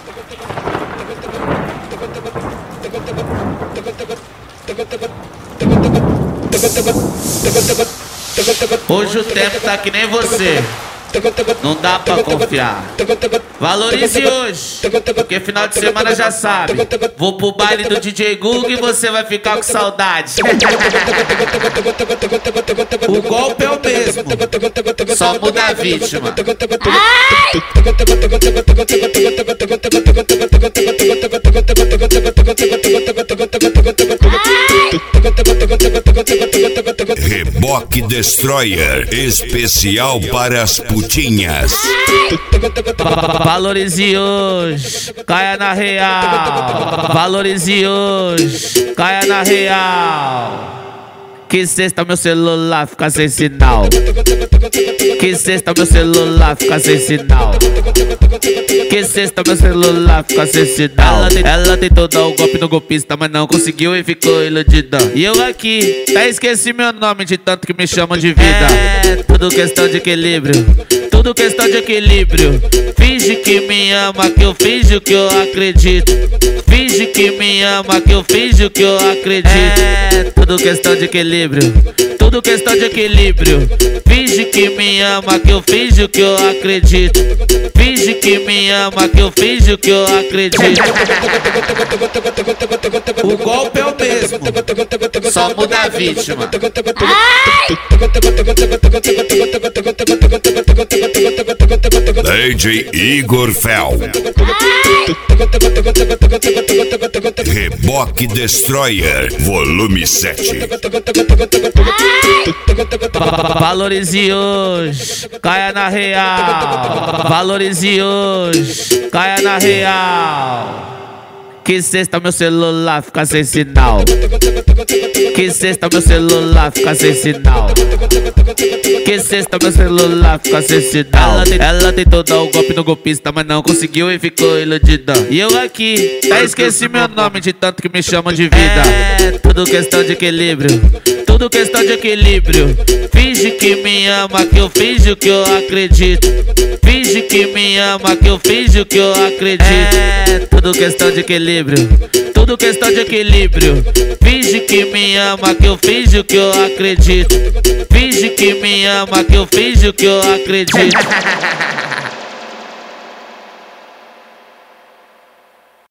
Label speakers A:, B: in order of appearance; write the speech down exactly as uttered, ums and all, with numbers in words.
A: Hoje o tempo tá que nem você, não dá pra confiar. Valorize hoje, porque final de semana já sabe. Vou pro baile do D J Gug e você vai ficar com saudade. O golpe é o mesmo, só muda a vítima.
B: Reboque Destroyer, especial para as putinhas.
A: Valorize hoje, caia na real. Valorize hoje, caia na real. Que sexta meu celular fica sem sinal. Que sexta meu celular fica sem sinal. Que sexta meu celular fica sem sinal. Ela, tem, ela tentou dar o golpe no golpista, mas não conseguiu e ficou iludida. E eu aqui, até esqueci meu nome de tanto que me chamam de vida. É tudo questão de equilíbrio, tudo questão de equilíbrio. Finge que me ama, que eu finjo que eu acredito. Finge que me ama, que eu finjo que eu acredito. É tudo questão de equilíbrio, tudo questão de equilíbrio. Finge que me ama, que eu finjo que eu acredito. Finge que me ama, que eu finjo que eu acredito. O golpe é o mesmo, só muda a vítima.
B: D J Igor Fel, Reboque Destroyer, volume sete.
A: Valorize hoje, caia na real. Valorize hoje, caia na real. Que sexta meu celular fica sem sinal. Que sexta meu celular fica sem sinal. Que sexta meu celular fica sem sinal. Ela, ela tentou dar o golpe no golpista, mas não conseguiu e ficou iludida. E eu aqui, até esqueci meu nome de tanto que me chamam de vida. É tudo questão de equilíbrio, tudo questão de equilíbrio. Finge que me ama, que eu finjo que eu acredito. Finge que me ama, que eu finjo que eu acredito. É tudo questão de equilíbrio, tudo questão de equilíbrio. Finge que me ama, que eu finjo que eu acredito. Finge que me ama, que eu finjo que eu acredito.